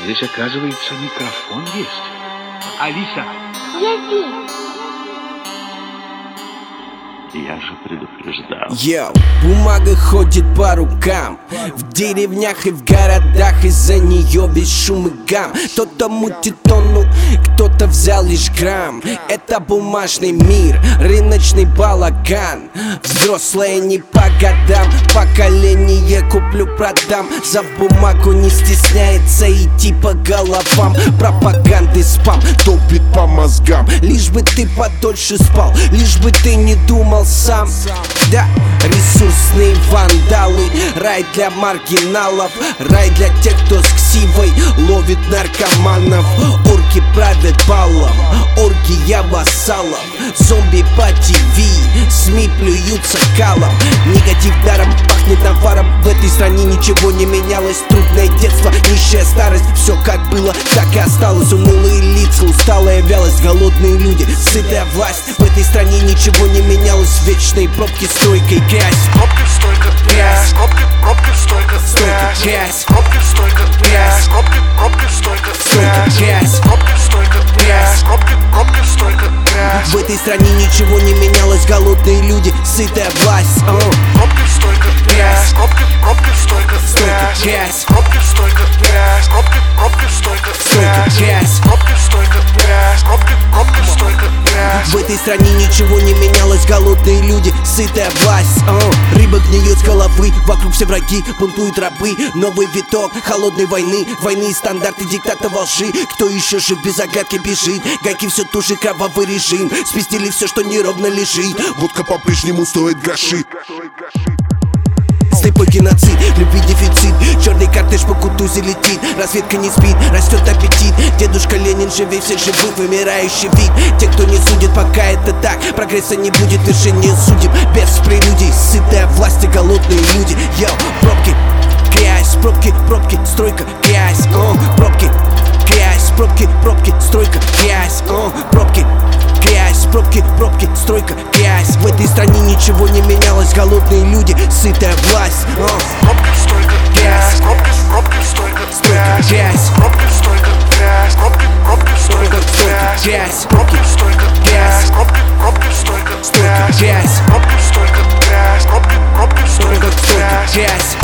Здесь, оказывается, микрофон есть. Алиса! Я здесь. Я же предупреждал. Йоу, бумага ходит по рукам. В деревнях и в городах из-за нее весь шум и гам. Кто-то мутит тонну, кто-то взял лишь грамм. Это бумажный мир, рыночный балаган. Взрослые не по годам, поколение куплю-продам. За бумагу не стесняется идти по головам. Пропаганды спам долбит по мозгам. Лишь бы ты подольше спал, лишь бы ты не думал сам. Да, ресурсные вандалы, рай для маргиналов, рай для тех, кто с ксивой ловит наркоманов. Орки правят балом, оргия вассалов. Зомби по ТВ, СМИ плюются калом. Негатив даром пахнет наваром. В этой стране ничего не менялось. Трудное детство, нищая старость. Все как было, так и осталось. Унылые лица, усталая вялость, голодные люди, сытая власть. В этой стране ничего не менялось. Вечные пробки, стойка и грязь. Пробка, стойка, грязь. Пробка, стойка, Стойка, грязь. Пробка, стойка, грязь. Пробка, стойка, Стойка, грязь. Пробка, стойка, грязь. Пробка, стойка, грязь. В этой стране ничего не менялось. Голодные люди, сытая власть. Пробка, стойка, грязь. Пробка, стойка, Стойка, грязь. Пробка, стойка, грязь. Пробка, стойка, Стойка, грязь. Пробка, стойка, грязь. Пробка, стойка, грязь. В этой стране ничего не менялось. Голодные люди, сытая власть. Рыба гниет с головы, вокруг все враги, бунтуют рабы. Новый виток холодной войны, войны стандарты диктата волши. Кто еще жив без оглядки бежит? Гайки все тушит, кровавый режим. Спиздили все, что неровно лежит. Водка по-прежнему стоит гроши. Слепой геноцид, любви дефицит. Черный кортеж по Кутузе летит. Разведка не спит, растет аппетит. Дедушка Ленин живей всех живых, вымирающий вид. Те, кто не судит, пока это так, прогресса не будет, решение судеб без прелюдий. Сытая власть и голодные люди. Йоу, пробки, грязь, пробки, стройка, грязь. Пробки, грязь, пробки, стройка, грязь. Пробки, грязь, пробки, стройка, грязь. В этой стране ничего не менялось. Голодные люди, сытая власть. Пробка, стойка, грязь. Пробка, стойка, Грязь. Пробка, стойка, грязь. Пробка, стойка, Грязь. Пробка, стойка, грязь. Пробка, стойка, Грязь. Пробка, стойка, грязь. Пробка, стойка, Грязь.